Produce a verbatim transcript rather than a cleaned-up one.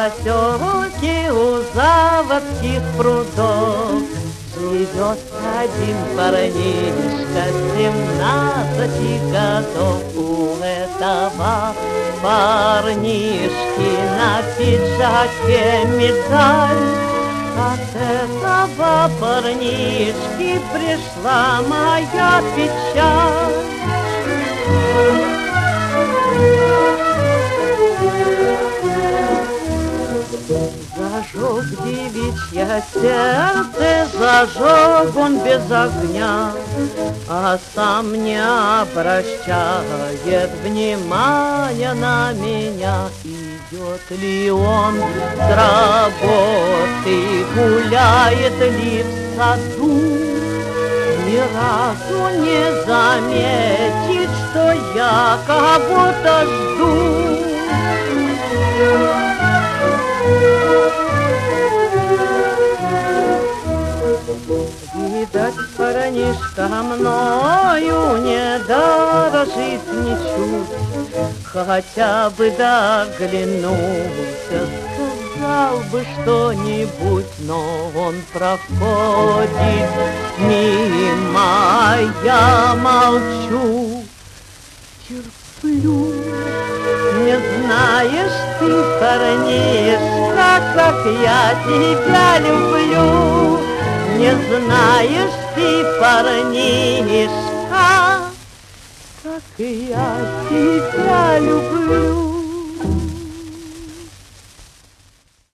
поселке у заводских прудов живет один парнишка, семнадцати годов. У этого парнишки на пиджаке медаль. От этого парнишки пришла моя печаль. Зажег девичье сердце, зажег он без огня, а сам не обращает внимания на меня. Идет ли он с работы, гуляет ли в саду, ни разу не заметит, что я кого-то жду. Видать, парнишка мною не дорожит ничуть, хотя бы доглянулся, сказал бы что-нибудь, но он проходит мимо, я молчу, терплю. Не знаешь ты, парнишка, как я тебя люблю. Не знаешь ты, парнишка, как я тебя люблю.